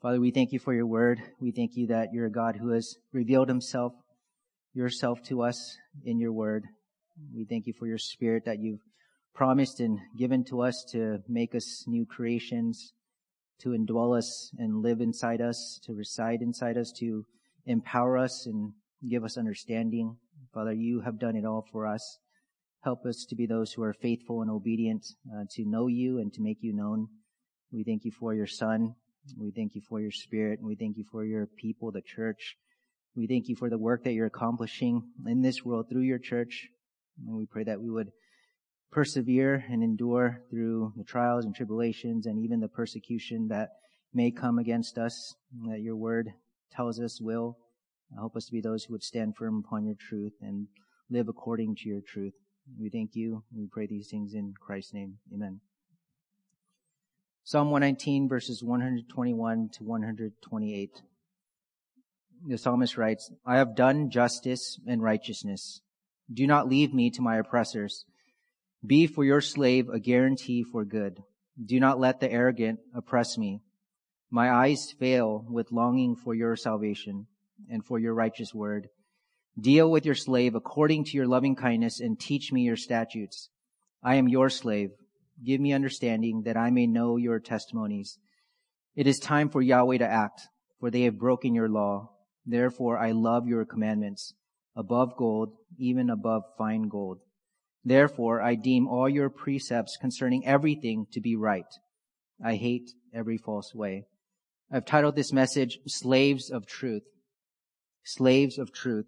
Father, we thank you for your word. We thank you that you're a God who has revealed yourself to us in your word. We thank you for your Spirit that you've promised and given to us to make us new creations, to indwell us and live inside us, to reside inside us, to empower us and give us understanding. Father, you have done it all for us. Help us to be those who are faithful and obedient to know you and to make you known. We thank you for your Son. We thank you for your Spirit. And we thank you for your people, the church. We thank you for the work that you're accomplishing in this world through your church. And we pray that we would persevere and endure through the trials and tribulations and even the persecution that may come against us, that your word tells us will. Help us to be those who would stand firm upon your truth and live according to your truth. We thank you. We pray these things in Christ's name. Amen. Psalm 119, verses 121 to 128. The psalmist writes, I have done justice and righteousness. Do not leave me to my oppressors. Be for your slave a guarantee for good. Do not let the arrogant oppress me. My eyes fail with longing for your salvation and for your righteous word. Deal with your slave according to your loving kindness and teach me your statutes. I am your slave. Give me understanding that I may know your testimonies. It is time for Yahweh to act, for they have broken your law. Therefore I love your commandments above gold, even above fine gold. Therefore I deem all your precepts concerning everything to be right. I hate every false way. I've titled this message, Slaves of Truth. Slaves of Truth.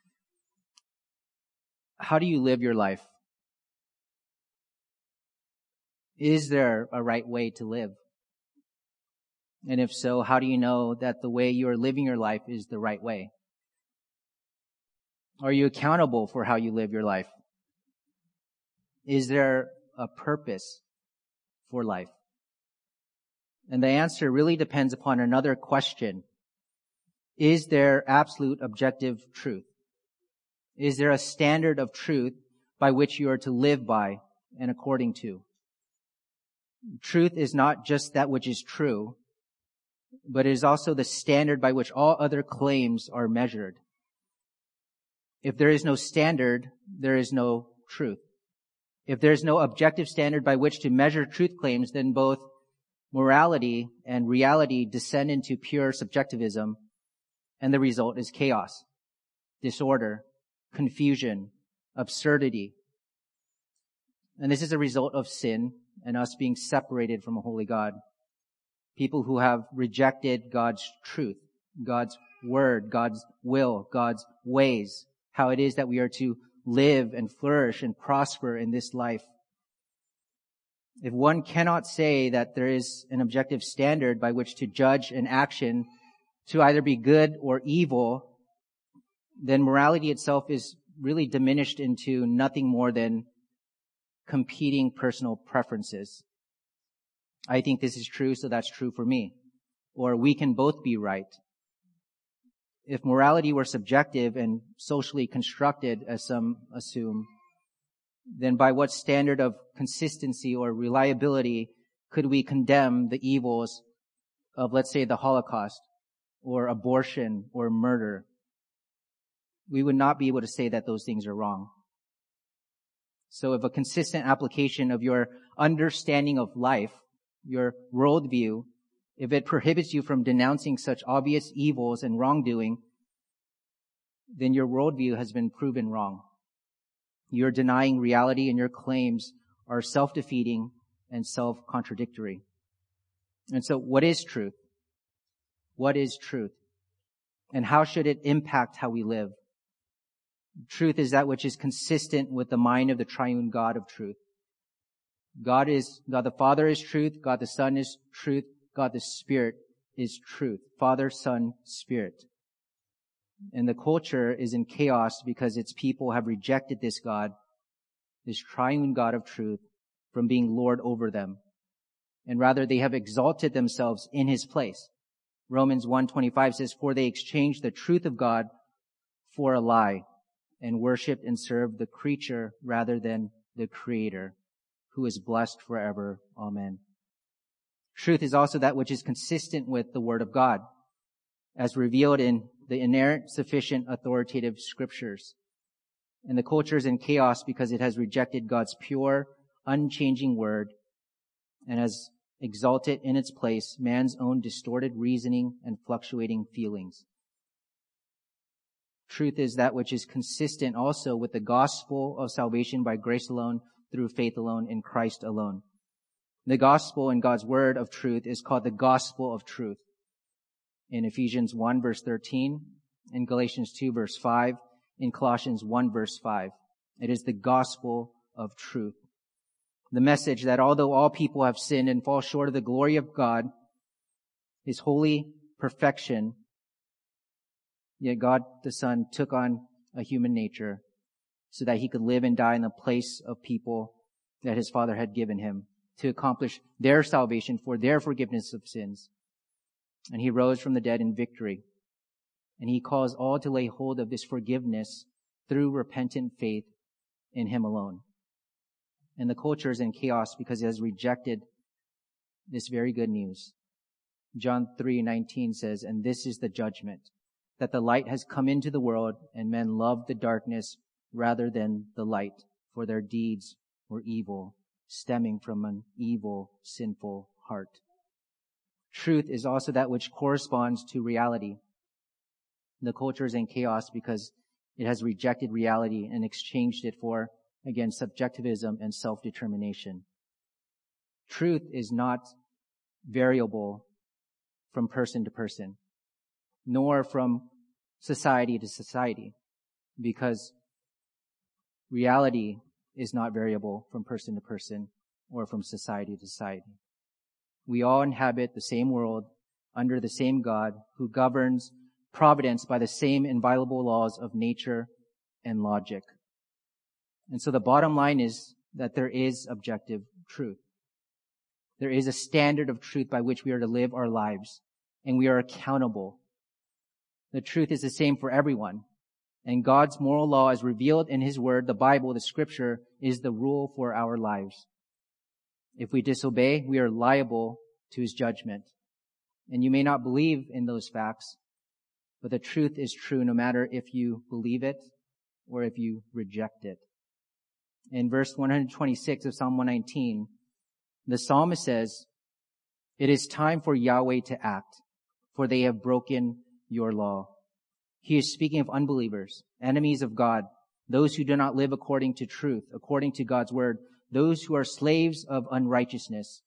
How do you live your life? Is there a right way to live? And if so, how do you know that the way you are living your life is the right way? Are you accountable for how you live your life? Is there a purpose for life? And the answer really depends upon another question. Is there absolute objective truth? Is there a standard of truth by which you are to live by and according to? Truth is not just that which is true, but it is also the standard by which all other claims are measured. If there is no standard, there is no truth. If there is no objective standard by which to measure truth claims, then both morality and reality descend into pure subjectivism, and the result is chaos, disorder, confusion, absurdity. And this is a result of sin and us being separated from a holy God. People who have rejected God's truth, God's word, God's will, God's ways, how it is that we are to live and flourish and prosper in this life. If one cannot say that there is an objective standard by which to judge an action to either be good or evil, then morality itself is really diminished into nothing more than competing personal preferences. I think this is true, so that's true for me. Or we can both be right. If morality were subjective and socially constructed, as some assume, then by what standard of consistency or reliability could we condemn the evils of, let's say, the Holocaust or abortion or murder? We would not be able to say that those things are wrong. So if a consistent application of your understanding of life, your worldview, if it prohibits you from denouncing such obvious evils and wrongdoing, then your worldview has been proven wrong. You're denying reality and your claims are self-defeating and self-contradictory. And so what is truth? What is truth? And how should it impact how we live? Truth is that which is consistent with the mind of the triune God of truth. God the Father is truth. God the Son is truth. God the Spirit is truth. Father, Son, Spirit. And the culture is in chaos because its people have rejected this God, this triune God of truth, from being Lord over them. And rather they have exalted themselves in His place. Romans 1:25 says, for they exchanged the truth of God for a lie and worshiped and served the creature rather than the Creator, who is blessed forever. Amen. Truth is also that which is consistent with the Word of God, as revealed in the inerrant, sufficient, authoritative Scriptures. And the culture is in chaos because it has rejected God's pure, unchanging Word and has exalted in its place man's own distorted reasoning and fluctuating feelings. Truth is that which is consistent also with the gospel of salvation by grace alone, through faith alone, in Christ alone. The gospel in God's word of truth is called the gospel of truth. In Ephesians 1 verse 13, in Galatians 2 verse 5, in Colossians 1 verse 5. It is the gospel of truth. The message that although all people have sinned and fall short of the glory of God, His holy perfection, yet God the Son took on a human nature so that He could live and die in the place of people that His Father had given Him to accomplish their salvation for their forgiveness of sins. And He rose from the dead in victory. And He calls all to lay hold of this forgiveness through repentant faith in Him alone. And the culture is in chaos because it has rejected this very good news. John 3:19 says, "And this is the judgment, that the light has come into the world, and men loved the darkness rather than the light, for their deeds were evil, stemming from an evil, sinful heart." Truth is also that which corresponds to reality. The culture is in chaos because it has rejected reality and exchanged it for, again, subjectivism and self-determination. Truth is not variable from person to person, nor from society to society, because reality is not variable from person to person or from society to society. We all inhabit the same world under the same God who governs providence by the same inviolable laws of nature and logic. And so the bottom line is that there is objective truth. There is a standard of truth by which we are to live our lives, and we are accountable. The truth is the same for everyone. And God's moral law as revealed in His Word, the Bible, the Scripture, is the rule for our lives. If we disobey, we are liable to His judgment. And you may not believe in those facts, but the truth is true no matter if you believe it or if you reject it. In verse 126 of Psalm 119, the psalmist says, "It is time for Yahweh to act, for they have broken your law." He is speaking of unbelievers, enemies of God, those who do not live according to truth, according to God's word, those who are slaves of unrighteousness,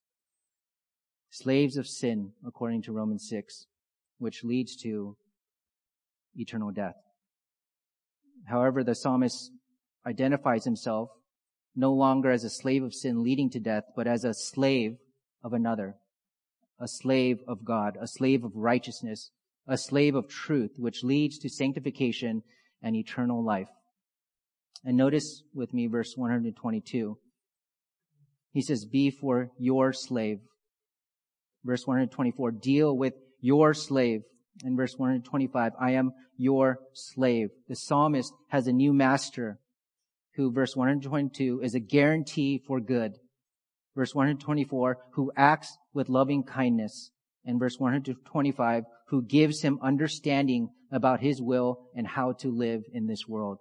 slaves of sin, according to Romans 6, which leads to eternal death. However, the psalmist identifies himself no longer as a slave of sin leading to death, but as a slave of another, a slave of God, a slave of righteousness, a slave of truth, which leads to sanctification and eternal life. And notice with me verse 122. He says, "Be for your slave." Verse 124, "Deal with your slave." In verse 125, "I am your slave." The psalmist has a new master who, verse 122, is a guarantee for good. Verse 124, who acts with loving kindness. And verse 125, who gives him understanding about His will and how to live in this world.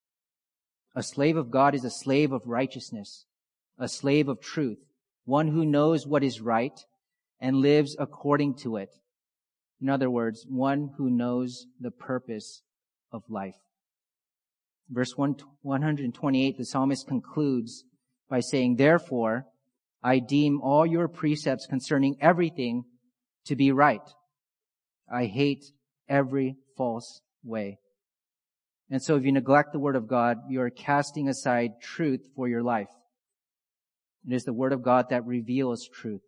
A slave of God is a slave of righteousness, a slave of truth, one who knows what is right and lives according to it. In other words, one who knows the purpose of life. Verse 128, the psalmist concludes by saying, "Therefore, I deem all your precepts concerning everything to be right. I hate every false way." And so if you neglect the Word of God, you are casting aside truth for your life. It is the Word of God that reveals truth.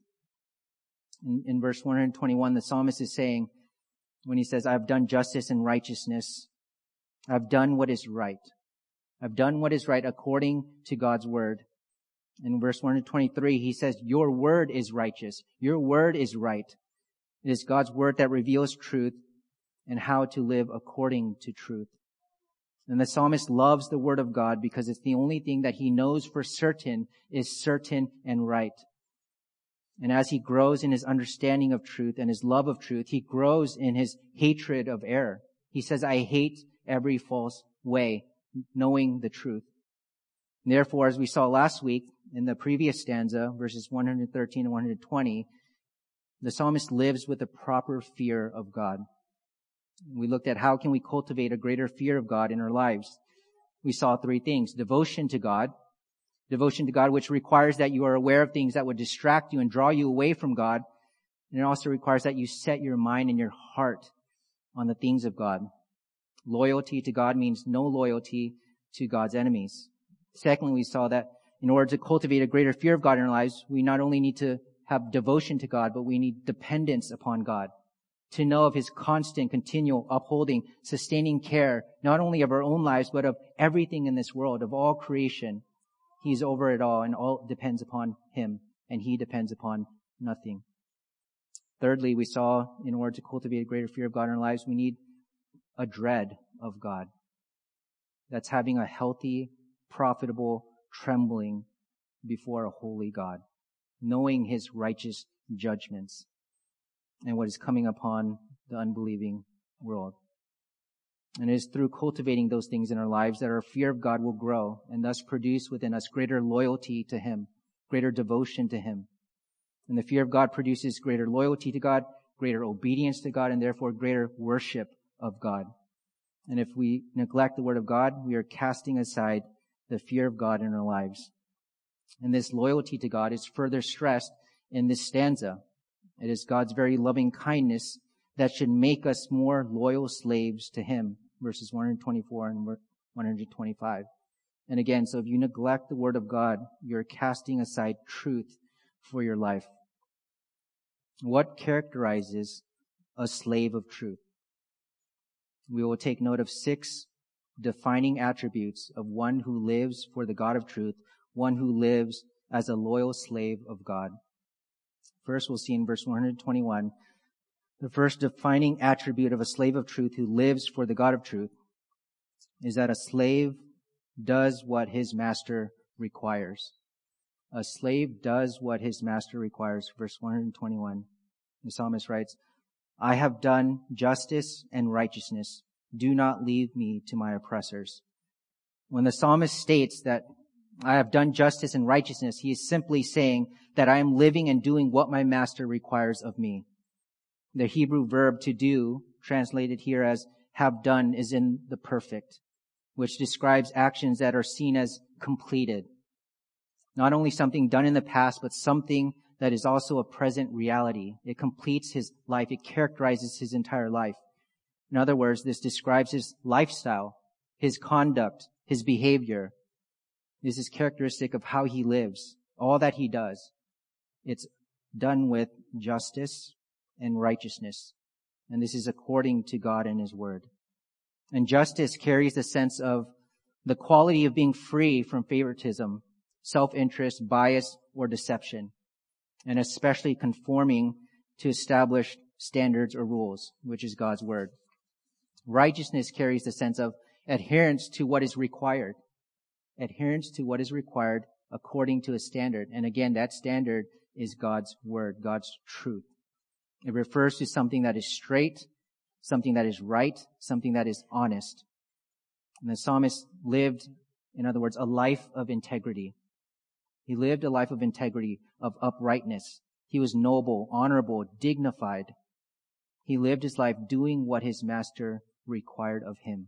In verse 121, the psalmist is saying, when he says, "I have done justice and righteousness, I've done what is right. I've done what is right according to God's word." In verse 123, he says, "Your word is righteous. Your word is right." It is God's word that reveals truth and how to live according to truth. And the psalmist loves the word of God because it's the only thing that he knows for certain is certain and right. And as he grows in his understanding of truth and his love of truth, he grows in his hatred of error. He says, I hate every false way, knowing the truth. And therefore, as we saw last week in the previous stanza, verses 113 and 120, the psalmist lives with a proper fear of God. We looked at how can we cultivate a greater fear of God in our lives. We saw three things: devotion to God, which requires that you are aware of things that would distract you and draw you away from God. And it also requires that you set your mind and your heart on the things of God. Loyalty to God means no loyalty to God's enemies. Secondly, we saw that in order to cultivate a greater fear of God in our lives, we not only need to have devotion to God, but we need dependence upon God, to know of his constant, continual, upholding, sustaining care, not only of our own lives, but of everything in this world, of all creation. He's over it all, and all depends upon him, and he depends upon nothing. Thirdly, we saw in order to cultivate a greater fear of God in our lives, we need a dread of God. That's having a healthy, profitable trembling before a holy God, knowing his righteous judgments and what is coming upon the unbelieving world. And it is through cultivating those things in our lives that our fear of God will grow and thus produce within us greater loyalty to him, greater devotion to him. And the fear of God produces greater loyalty to God, greater obedience to God, and therefore greater worship of God. And if we neglect the word of God, we are casting aside the fear of God in our lives. And this loyalty to God is further stressed in this stanza. It is God's very loving kindness that should make us more loyal slaves to him, verses 124 and 125. And again, so if you neglect the word of God, you're casting aside truth for your life. What characterizes a slave of truth? We will take note of 6 defining attributes of one who lives for the God of truth, one who lives as a loyal slave of God. First, we'll see in verse 121, the first defining attribute of a slave of truth who lives for the God of truth is that a slave does what his master requires. A slave does what his master requires. Verse 121, the psalmist writes, I have done justice and righteousness. Do not leave me to my oppressors. When the psalmist states that I have done justice and righteousness, he is simply saying that I am living and doing what my master requires of me. The Hebrew verb to do, translated here as have done, is in the perfect, which describes actions that are seen as completed. Not only something done in the past, but something that is also a present reality. It completes his life. It characterizes his entire life. In other words, this describes his lifestyle, his conduct, his behavior. This is characteristic of how he lives, all that he does. It's done with justice and righteousness. And this is according to God and his word. And justice carries the sense of the quality of being free from favoritism, self-interest, bias, or deception, and especially conforming to established standards or rules, which is God's word. Righteousness carries the sense of adherence to what is required. Adherence to what is required according to a standard. And again, that standard is God's word, God's truth. It refers to something that is straight, something that is right, something that is honest. And the psalmist lived, in other words, a life of integrity. He lived a life of integrity, of uprightness. He was noble, honorable, dignified. He lived his life doing what his master required of him.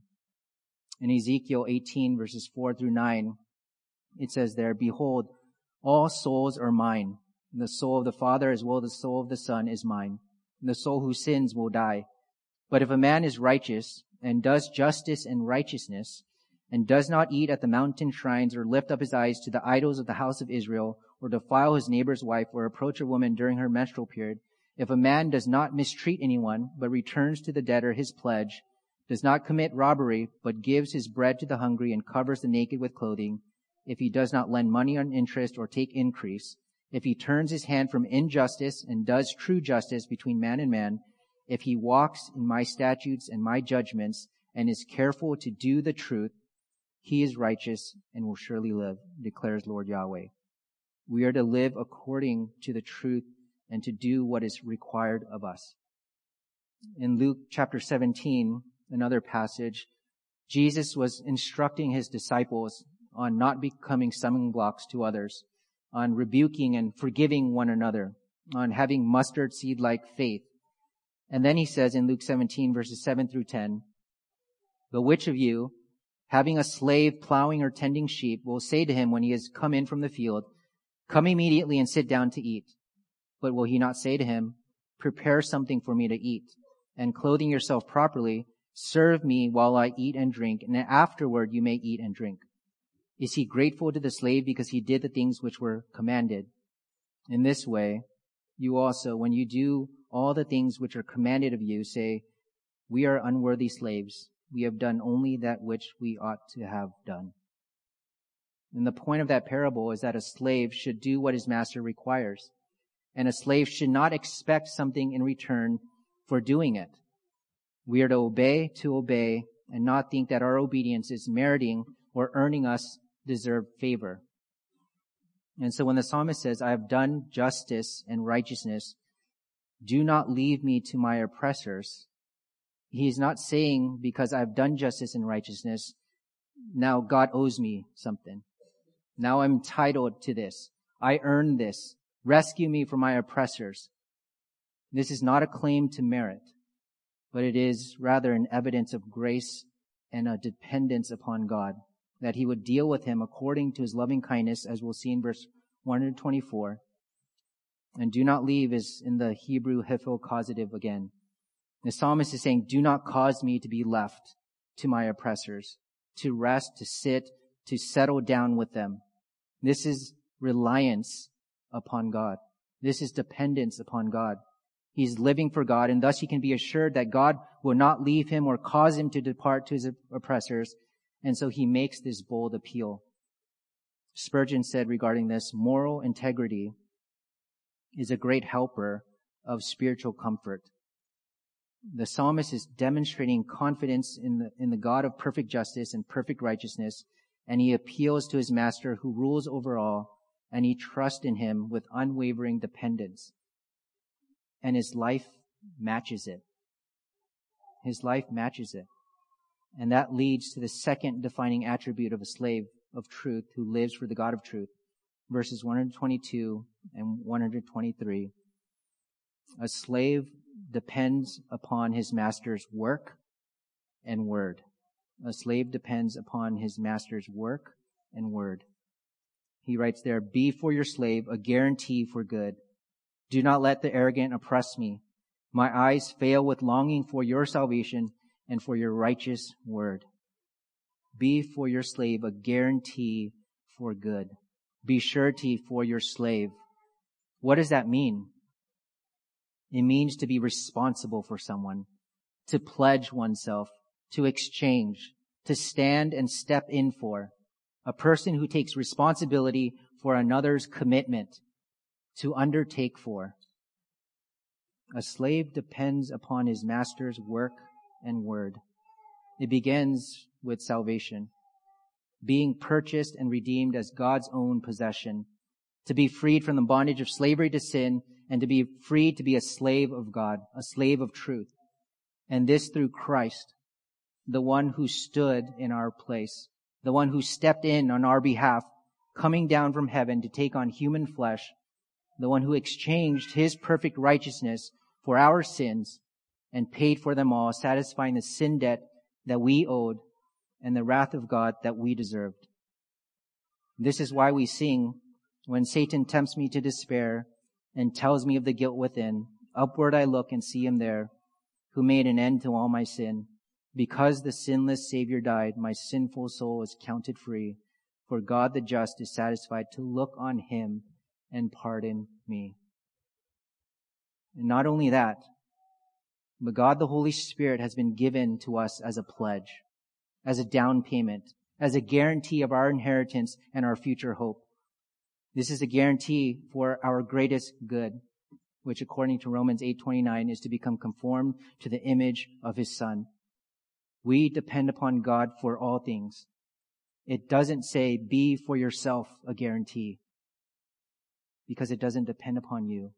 In Ezekiel 18, verses 4 through 9, it says there, Behold, all souls are mine. The soul of the Father as well as the soul of the Son is mine. And the soul who sins will die. But if a man is righteous and does justice and righteousness, and does not eat at the mountain shrines or lift up his eyes to the idols of the house of Israel, or defile his neighbor's wife, or approach a woman during her menstrual period, if a man does not mistreat anyone, but returns to the debtor his pledge, does not commit robbery, but gives his bread to the hungry and covers the naked with clothing, if he does not lend money on interest or take increase, if he turns his hand from injustice and does true justice between man and man, if he walks in my statutes and my judgments and is careful to do the truth, he is righteous and will surely live, declares Lord Yahweh. We are to live according to the truth and to do what is required of us. In Luke chapter 17, another passage, Jesus was instructing his disciples on not becoming stumbling blocks to others, on rebuking and forgiving one another, on having mustard seed-like faith. And then he says in Luke 17, verses 7 through 10, "But which of you, having a slave plowing or tending sheep, will say to him when he has come in from the field, 'Come immediately and sit down to eat'? But will he not say to him, 'Prepare something for me to eat, and clothing yourself properly, serve me while I eat and drink, and afterward you may eat and drink'? Is he grateful to the slave because he did the things which were commanded? In this way, you also, when you do all the things which are commanded of you, say, 'We are unworthy slaves. We have done only that which we ought to have done.'" And the point of that parable is that a slave should do what his master requires, and a slave should not expect something in return for doing it. We are to obey, and not think that our obedience is meriting or earning us deserved favor. And so when the psalmist says, "I have done justice and righteousness, do not leave me to my oppressors," he is not saying, because I've done justice and righteousness, now God owes me something. Now I'm entitled to this. I earned this. Rescue me from my oppressors. This is not a claim to merit, but it is rather an evidence of grace and a dependence upon God, that he would deal with him according to his loving kindness, as we'll see in verse 124. And do not leave is in the Hebrew hifil causative again. The psalmist is saying, do not cause me to be left to my oppressors, to rest, to sit, to settle down with them. This is reliance upon God. This is dependence upon God. He's living for God, and thus he can be assured that God will not leave him or cause him to depart to his oppressors. And so he makes this bold appeal. Spurgeon said regarding this, moral integrity is a great helper of spiritual comfort. The psalmist is demonstrating confidence in the God of perfect justice and perfect righteousness, and he appeals to his master who rules over all, and he trusts in him with unwavering dependence. And his life matches it. His life matches it. And that leads to the second defining attribute of a slave of truth who lives for the God of truth. Verses 122 and 123. A slave depends upon his master's work and word. A slave depends upon his master's work and word. He writes there, "Be for your slave a guarantee for good. Do not let the arrogant oppress me. My eyes fail with longing for your salvation and for your righteous word." Be for your slave a guarantee for good. Be surety for your slave. What does that mean? It means to be responsible for someone, to pledge oneself, to exchange, to stand and step in for. A person who takes responsibility for another's commitment, to undertake for. A slave depends upon his master's work and word. It begins with salvation, being purchased and redeemed as God's own possession, to be freed from the bondage of slavery to sin, and to be free to be a slave of God, a slave of truth. And this through Christ, the one who stood in our place, the one who stepped in on our behalf, coming down from heaven to take on human flesh, the one who exchanged his perfect righteousness for our sins and paid for them all, satisfying the sin debt that we owed and the wrath of God that we deserved. This is why we sing, when Satan tempts me to despair and tells me of the guilt within, upward I look and see him there, who made an end to all my sin. Because the sinless Savior died, my sinful soul is counted free, for God the just is satisfied to look on him and pardon me. And not only that, but God the Holy Spirit has been given to us as a pledge, as a down payment, as a guarantee of our inheritance and our future hope. This is a guarantee for our greatest good, which according to Romans 8:29 is to become conformed to the image of his Son. We depend upon God for all things. It doesn't say be for yourself a guarantee, because it doesn't depend upon you.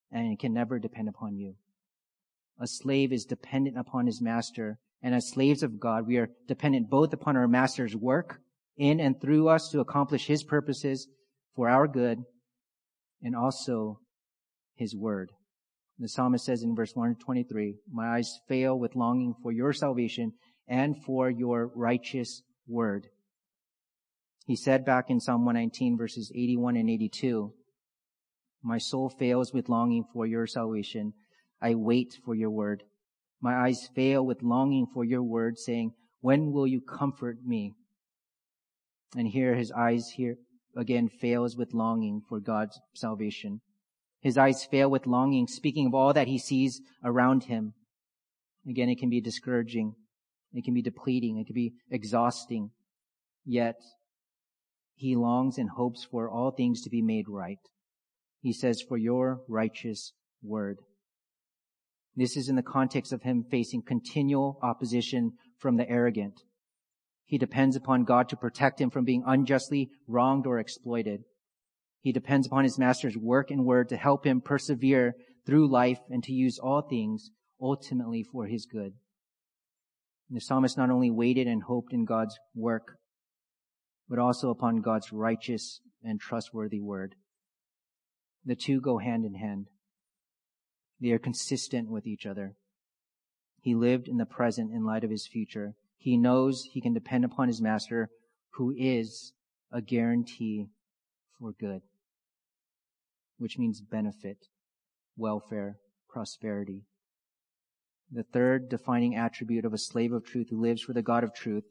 and can never depend upon you. A slave is dependent upon his master, and as slaves of God, we are dependent both upon our master's work in and through us to accomplish his purposes for our good, and also his word. The psalmist says in verse 123, "My eyes fail with longing for your salvation and for your righteous word." He said back in Psalm 119, verses 81 and 82, "My soul fails with longing for your salvation. I wait for your word. My eyes fail with longing for your word, saying, when will you comfort me?" And here his eyes here again fails with longing for God's salvation. His eyes fail with longing, speaking of all that he sees around him. Again, it can be discouraging. It can be depleting. It can be exhausting. Yet, he longs and hopes for all things to be made right. He says, "For your righteous word." This is in the context of him facing continual opposition from the arrogant. He depends upon God to protect him from being unjustly wronged or exploited. He depends upon his master's work and word to help him persevere through life and to use all things ultimately for his good. And the psalmist not only waited and hoped in God's work, but also upon God's righteous and trustworthy word. The two go hand in hand. They are consistent with each other. He lived in the present in light of his future. He knows he can depend upon his master, who is a guarantee for good, which means benefit, welfare, prosperity. The third defining attribute of a slave of truth who lives for the God of truth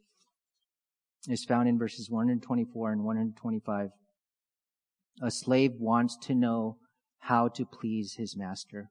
is found in verses 124 and 125. A slave wants to know how to please his master.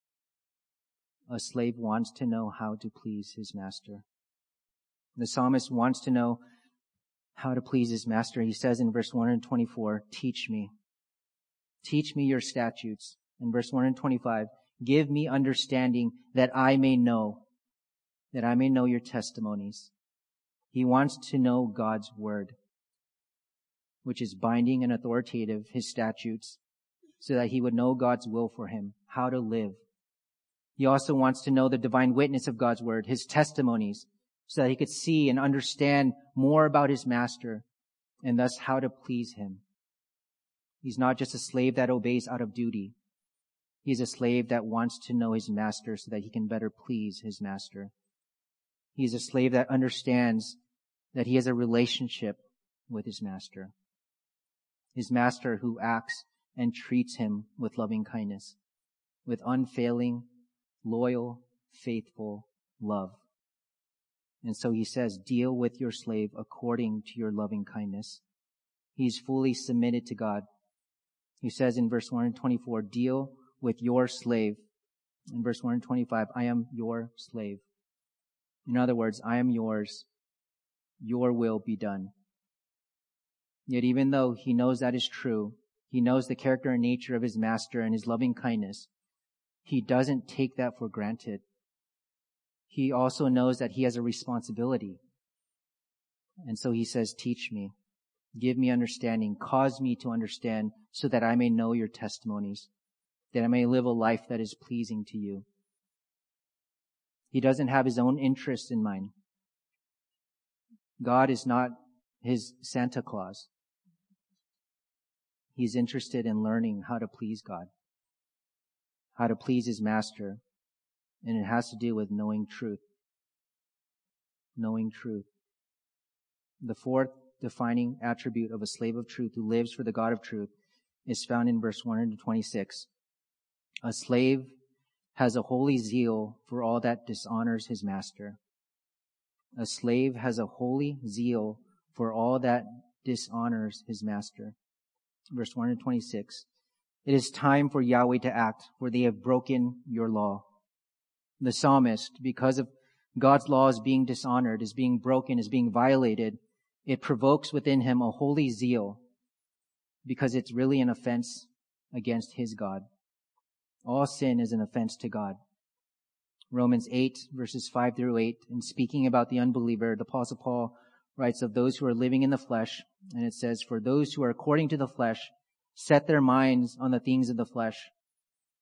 A slave wants to know how to please his master. The psalmist wants to know how to please his master. He says in verse 124, "Teach me. Teach me your statutes." In verse 125, "Give me understanding that I may know your testimonies." He wants to know God's word, which is binding and authoritative, his statutes, so that he would know God's will for him, how to live. He also wants to know the divine witness of God's word, his testimonies, so that he could see and understand more about his master and thus how to please him. He's not just a slave that obeys out of duty. He's a slave that wants to know his master so that he can better please his master. He's a slave that understands that he has a relationship with his master. His master who acts and treats him with loving kindness, with unfailing, loyal, faithful love. And so he says, deal with your slave according to your loving kindness. He's fully submitted to God. He says in verse 124, deal with your slave. In verse 125, I am your slave. In other words, I am yours. Your will be done. Yet even though he knows that is true, he knows the character and nature of his master and his loving kindness, he doesn't take that for granted. He also knows that he has a responsibility. And so he says, teach me, give me understanding, cause me to understand so that I may know your testimonies, that I may live a life that is pleasing to you. He doesn't have his own interests in mind. God is not his Santa Claus. He's interested in learning how to please God, how to please his master. And it has to do with knowing truth. Knowing truth. The fourth defining attribute of a slave of truth who lives for the God of truth is found in verse 126. A slave has a holy zeal for all that dishonors his master. A slave has a holy zeal for all that dishonors his master. Verse 126. It is time for Yahweh to act, for they have broken your law. The psalmist, because of God's law is being dishonored, is being broken, is being violated, it provokes within him a holy zeal because it's really an offense against his God. All sin is an offense to God. Romans 8, verses 5 through 8, in speaking about the unbeliever, the Apostle Paul writes of those who are living in the flesh, and it says, for those who are according to the flesh, set their minds on the things of the flesh.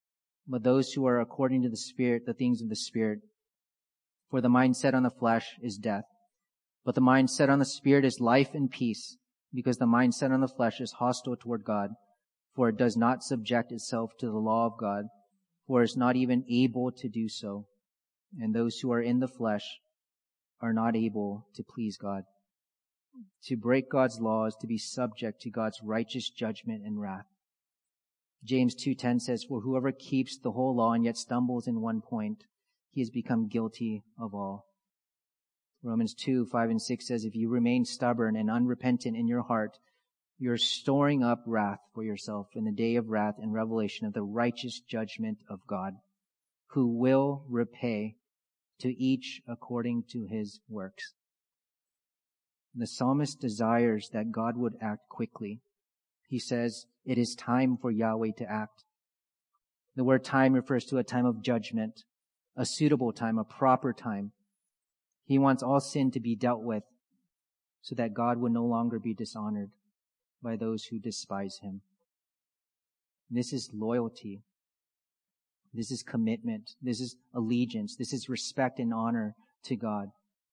but those who are according to the Spirit, the things of the Spirit. For the mind set on the flesh is death, but the mind set on the Spirit is life and peace, because the mind set on the flesh is hostile toward God, for it does not subject itself to the law of God, for it is not even able to do so. And those who are in the flesh are not able to please God. To break God's law is to be subject to God's righteous judgment and wrath. James 2:10 says, "For whoever keeps the whole law and yet stumbles in one point, he has become guilty of all." Romans 2:5 and 6 says, "If you remain stubborn and unrepentant in your heart, you're storing up wrath for yourself in the day of wrath and revelation of the righteous judgment of God, who will repay to each according to his works." The psalmist desires that God would act quickly. He says, it is time for Yahweh to act. The word time refers to a time of judgment, a suitable time, a proper time. He wants all sin to be dealt with so that God would no longer be dishonored by those who despise him. This is loyalty. This is commitment. This is allegiance. This is respect and honor to God.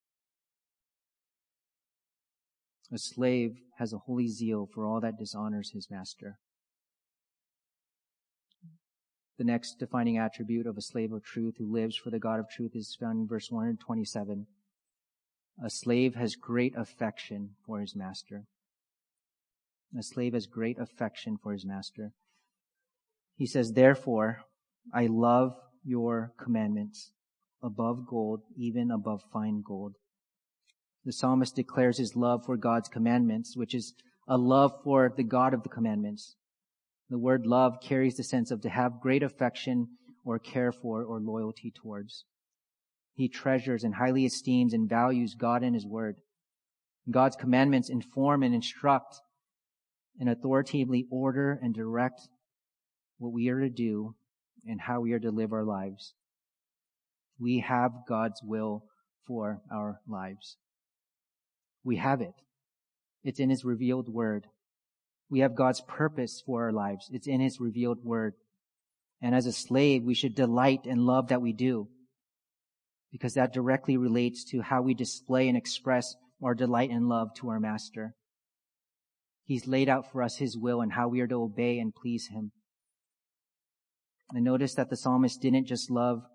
A slave has a holy zeal for all that dishonors his master. The next defining attribute of a slave of truth who lives for the God of truth is found in verse 127. A slave has great affection for his master. A slave has great affection for his master. He says, "Therefore, I love your commandments above gold, even above fine gold." The psalmist declares his love for God's commandments, which is a love for the God of the commandments. The word love carries the sense of to have great affection or care for or loyalty towards. He treasures and highly esteems and values God and his word. God's commandments inform and instruct and authoritatively order and direct what we are to do and how we are to live our lives. We have God's will for our lives. We have it. It's in his revealed word. We have God's purpose for our lives. It's in his revealed word. And as a slave, we should delight and love that we do, because that directly relates to how we display and express our delight and love to our master. He's laid out for us his will and how we are to obey and please him. And notice that the psalmist didn't just love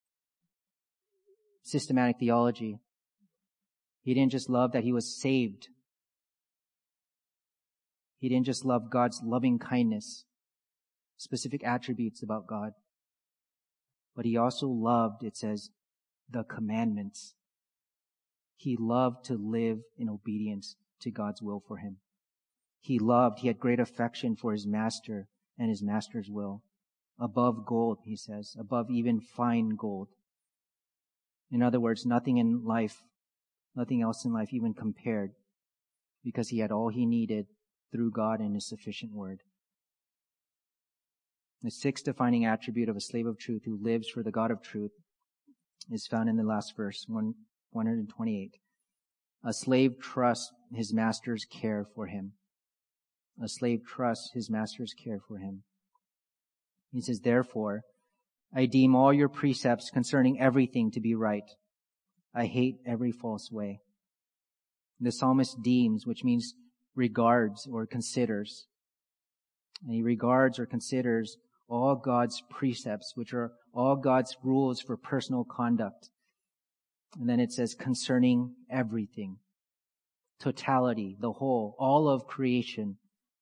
systematic theology. He didn't just love that he was saved. He didn't just love God's loving kindness, specific attributes about God. But he also loved, it says, the commandments. He loved to live in obedience to God's will for him. He had great affection for his master and his master's will. Above gold, he says, above even fine gold. In other words, nothing else in life even compared, because he had all he needed through God and his sufficient word. The sixth defining attribute of a slave of truth who lives for the God of truth is found in the last verse, 128. A slave trusts his master's care for him. A slave trusts his master's care for him. He says, "Therefore, I deem all your precepts concerning everything to be right. I hate every false way." The psalmist deems, which means regards or considers. And he regards or considers all God's precepts, which are all God's rules for personal conduct. And then it says concerning everything. Totality, the whole, all of creation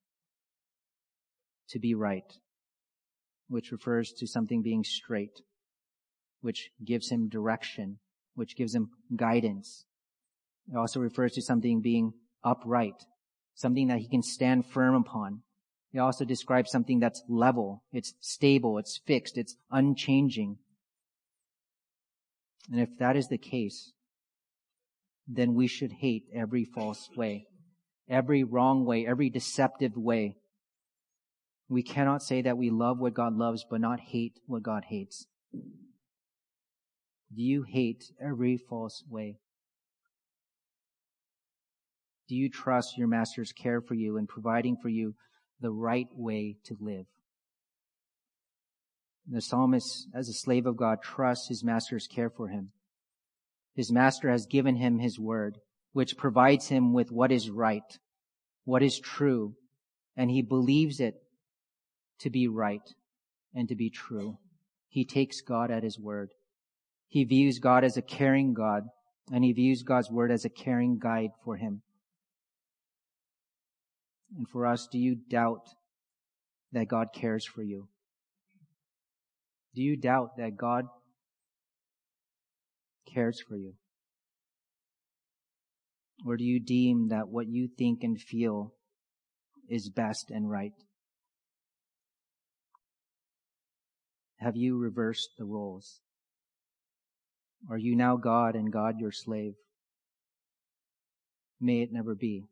to be right, which refers to something being straight, which gives him direction, which gives him guidance. It also refers to something being upright, something that he can stand firm upon. It also describes something that's level, it's stable, it's fixed, it's unchanging. And if that is the case, then we should hate every false way, every wrong way, every deceptive way. We cannot say that we love what God loves but not hate what God hates. Do you hate every false way? Do you trust your master's care for you and providing for you the right way to live? The psalmist, as a slave of God, trusts his master's care for him. His master has given him his word, which provides him with what is right, what is true, and he believes it to be right and to be true. He takes God at his word. He views God as a caring God, and he views God's word as a caring guide for him. And for us, do you doubt that God cares for you? Do you doubt that God cares for you? Or do you deem that what you think and feel is best and right? Have you reversed the roles? Are you now God and God your slave? May it never be.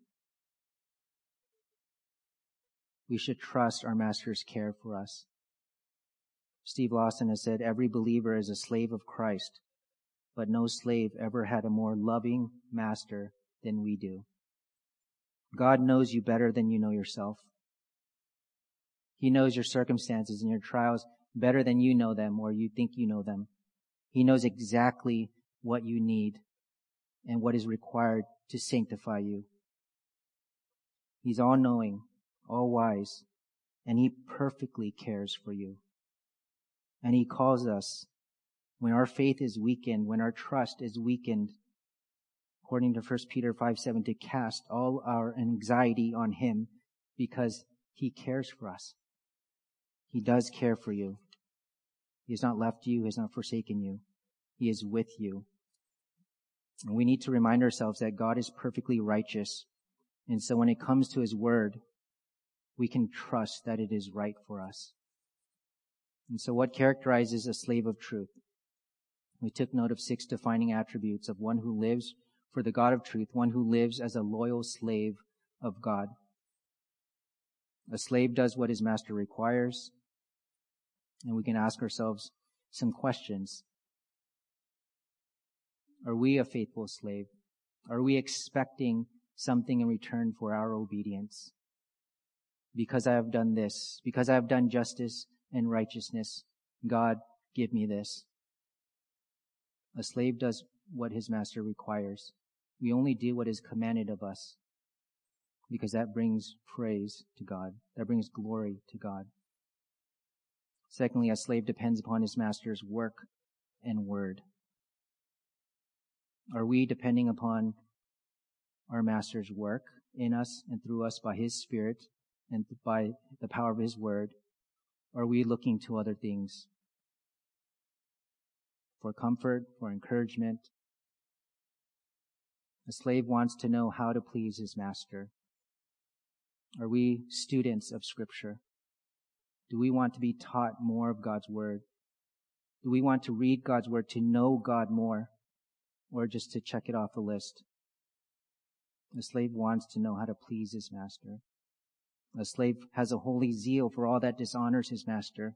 We should trust our master's care for us. Steve Lawson has said, every believer is a slave of Christ, but no slave ever had a more loving master than we do. God knows you better than you know yourself. He knows your circumstances and your trials better than you know them or you think you know them. He knows exactly what you need and what is required to sanctify you. He's all-knowing, all-wise, and He perfectly cares for you. And He calls us, when our faith is weakened, when our trust is weakened, according to 1 Peter 5:7, to cast all our anxiety on Him because He cares for us. He does care for you. He has not left you. He has not forsaken you. He is with you. And we need to remind ourselves that God is perfectly righteous. And so when it comes to His word, we can trust that it is right for us. And so what characterizes a slave of truth? We took note of 6 defining attributes of one who lives for the God of truth, one who lives as a loyal slave of God. A slave does what his master requires. And we can ask ourselves some questions. Are we a faithful slave? Are we expecting something in return for our obedience? Because I have done this, because I have done justice and righteousness, God, give me this. A slave does what his master requires. We only do what is commanded of us because that brings praise to God. That brings glory to God. Secondly, a slave depends upon his master's work and word. Are we depending upon our master's work in us and through us by his Spirit and by the power of his word? Or are we looking to other things for comfort, for encouragement? A slave wants to know how to please his master. Are we students of Scripture? Do we want to be taught more of God's word? Do we want to read God's word to know God more, or just to check it off the list? A slave wants to know how to please his master. A slave has a holy zeal for all that dishonors his master.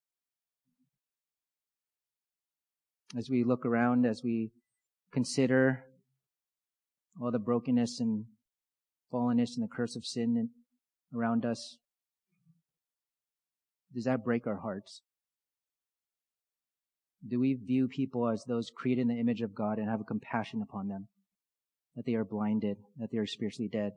As we look around, as we consider all the brokenness and fallenness and the curse of sin around us, does that break our hearts? Do we view people as those created in the image of God and have a compassion upon them? That they are blinded, that they are spiritually dead.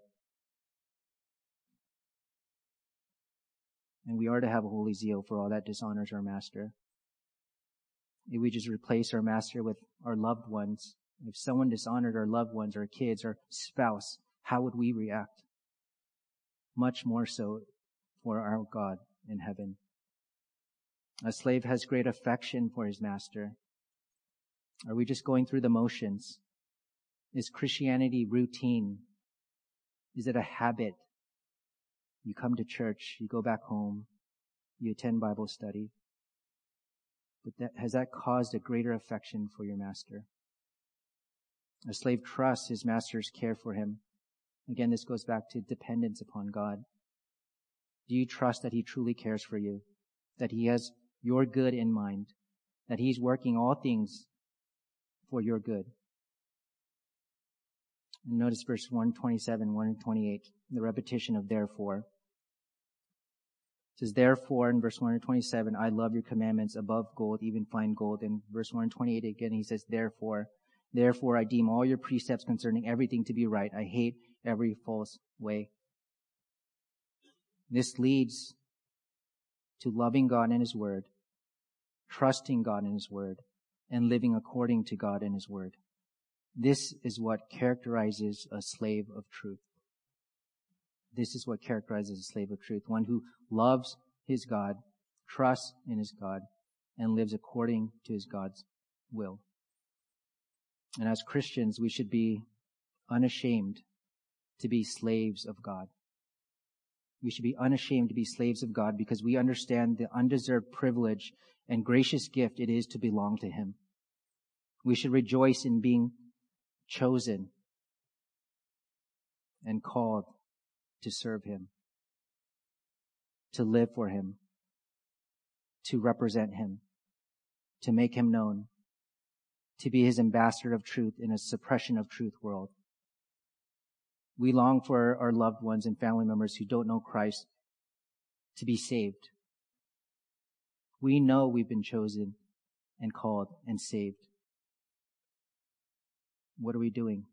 And we are to have a holy zeal for all that dishonors our master. If we just replace our master with our loved ones, if someone dishonored our loved ones, our kids, our spouse, how would we react? Much more so for our God in heaven. A slave has great affection for his master. Are we just going through the motions? Is Christianity routine? Is it a habit? You come to church, you go back home, you attend Bible study. But has that caused a greater affection for your master? A slave trusts his master's care for him. Again, this goes back to dependence upon God. Do you trust that he truly cares for you? That he has your good in mind? That he's working all things for your good? And notice verse 127, 128, the repetition of therefore. It says, therefore, in verse 127, I love your commandments above gold, even fine gold. In verse 128 again, he says, therefore I deem all your precepts concerning everything to be right. I hate every false way. This leads to loving God and His Word, trusting God and His Word, and living according to God and His Word. This is what characterizes a slave of truth. This is what characterizes a slave of truth. One who loves his God, trusts in his God, and lives according to his God's will. And as Christians, we should be unashamed to be slaves of God. We should be unashamed to be slaves of God because we understand the undeserved privilege and gracious gift it is to belong to Him. We should rejoice in being chosen and called to serve Him, to live for Him, to represent Him, to make Him known, to be His ambassador of truth in a suppression of truth world. We long for our loved ones and family members who don't know Christ to be saved. We know we've been chosen and called and saved. What are we doing?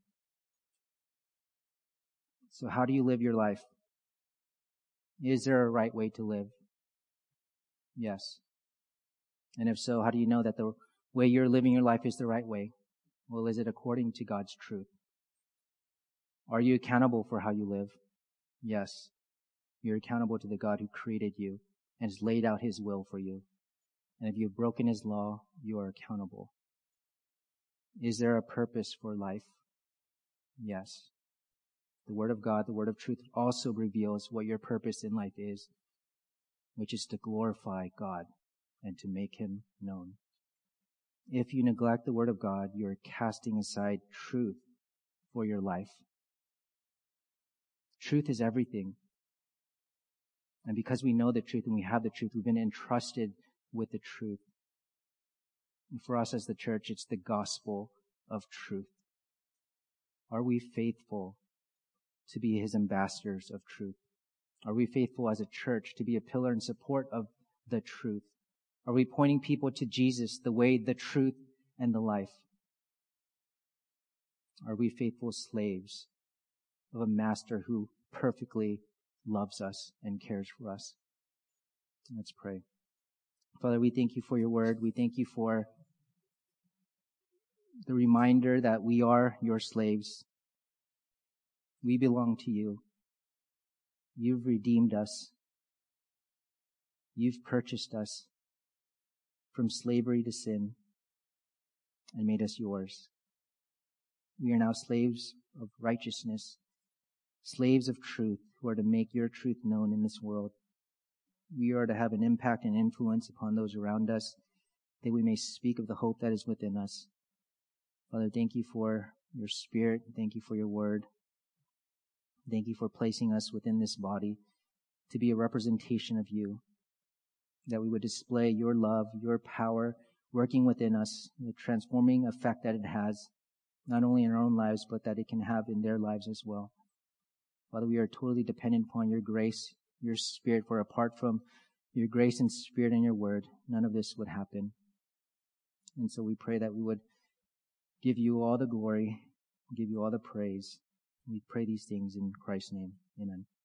So how do you live your life? Is there a right way to live? Yes. And if so, how do you know that the way you're living your life is the right way? Well, is it according to God's truth? Are you accountable for how you live? Yes. You're accountable to the God who created you and has laid out His will for you. And if you've broken His law, you are accountable. Is there a purpose for life? Yes. The Word of God, the Word of truth also reveals what your purpose in life is, which is to glorify God and to make Him known. If you neglect the Word of God, you are casting aside truth for your life. Truth is everything. And because we know the truth and we have the truth, we've been entrusted with the truth. And for us as the church, it's the gospel of truth. Are we faithful to be His ambassadors of truth? Are we faithful as a church to be a pillar and support of the truth? Are we pointing people to Jesus, the way, the truth, and the life? Are we faithful slaves of a master who perfectly loves us and cares for us? Let's pray. Father, we thank You for Your word. We thank You for the reminder that we are Your slaves. We belong to You. You've redeemed us. You've purchased us from slavery to sin and made us Yours. We are now slaves of righteousness, slaves of truth who are to make Your truth known in this world. We are to have an impact and influence upon those around us, that we may speak of the hope that is within us. Father, thank You for Your Spirit. Thank You for Your word. Thank You for placing us within this body to be a representation of You, that we would display Your love, Your power working within us, the transforming effect that it has, not only in our own lives, but that it can have in their lives as well. Father, we are totally dependent upon Your grace, Your Spirit, for apart from Your grace and Spirit and Your word, none of this would happen. And so we pray that we would give You all the glory, give You all the praise. We pray these things in Christ's name. Amen.